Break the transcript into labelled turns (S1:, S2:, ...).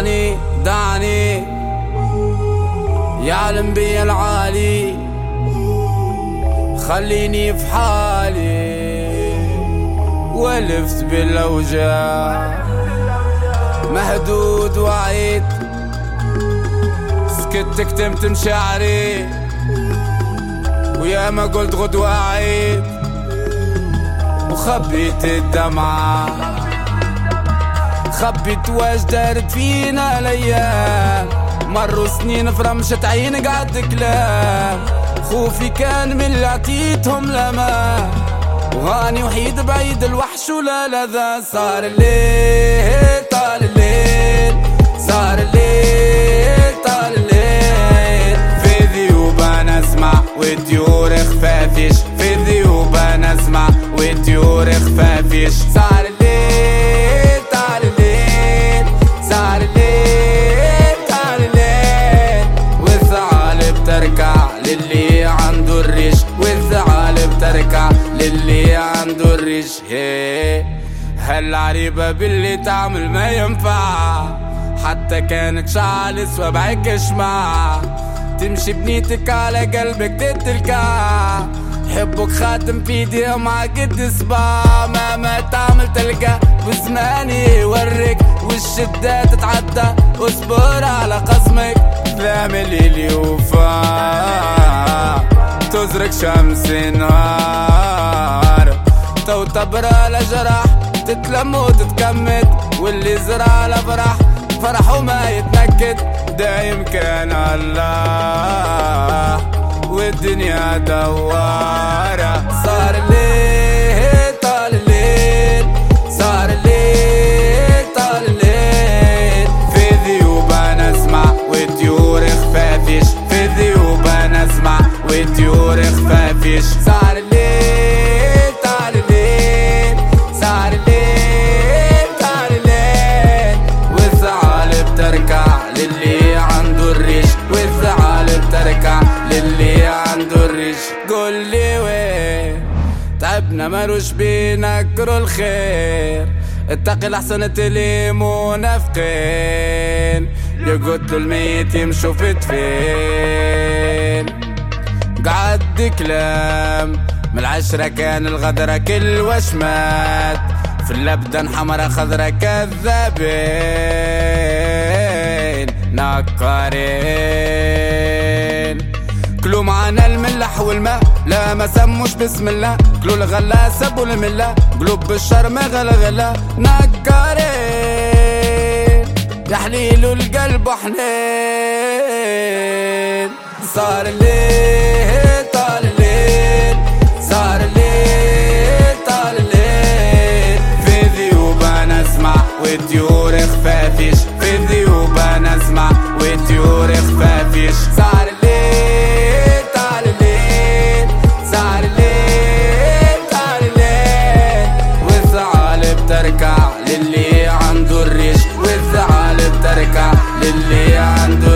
S1: دعني يعلم بي العالي، خليني في حالي ولفت بالاوجاع، مهدود وعيت سكت كتمت مشاعري، ويا ما قلت غدوة عيد وخبيت الدمعة، خبيت واش دارت فينا الايام، مروا سنين في رمشة عين قعد كلام، خوفي كان من اللي عطيتهم لما، وهاني وحيد بعيد الوحش ولا لذا. صار الليل طال الليل، صار الليل طال الليل، في ذيوب انا اسمع والطيور خفافيش، في ذيوب انا اسمع والطيور خفافيش. صار الليل طال الليل، صار الليل طال الليل، والثعالب تركع للي عنده الريش، والثعالب تركع للي عنده الريش. هالعريبة باللي تعمل ما ينفع، حتى كانت شعل سوا بعكش معها، تمشي بنيتك على قلبك تتلقى، حبك خاتم في ايديها مع قد صباع، مهما تعمل تلقى وزماني يوريك، والشدة تتعدى اصبر على قسمك، تعمل اليوفا تزرق شمس نهار، تو تبرى لجرح تتلم وتتكمد، واللي زرع لفرح فرحه ما يتنكد، دايم كان الله والدنيا دوارة. صار الليل طال الليل، صار الليل طال الليل، في ذيوب انا اسمع والطيور خفافيش، في ذيوب انا اسمع والطيور خفافيش. صار الليل طال الليل، صار الليل طال الليل، والثعالب تركع للي عنده الريش، والثعالب تركع للي عنده الريش. قول لي وين تعبنا مالوش بينكروا الخير، اتقي لحسن تليم ونفقين، يقتلوا الميت يمشوا في تفين. قعد كلام من العشرة كان الغدرة كل وشمات، في اللبدن حمرا خضرا كذابين نكارين، كلوا معانا الملح والماء لا ما سموش بسم الله، كلوا الغلا سبوا الملا قلوب بالشر ما غلغلا، نكارين يا حليل القلب وحنين. صار الليل طال الليل، صار الليل طال الليل، في ذيوب انا اسمع والطيور خفافيش، في ذيوب انا اسمع والطيور خفافيش. صار الليل طال الليل، صار الليل طال الليل، والثعالب تركع للي عنده الريش، والثعالب تركع للي عنده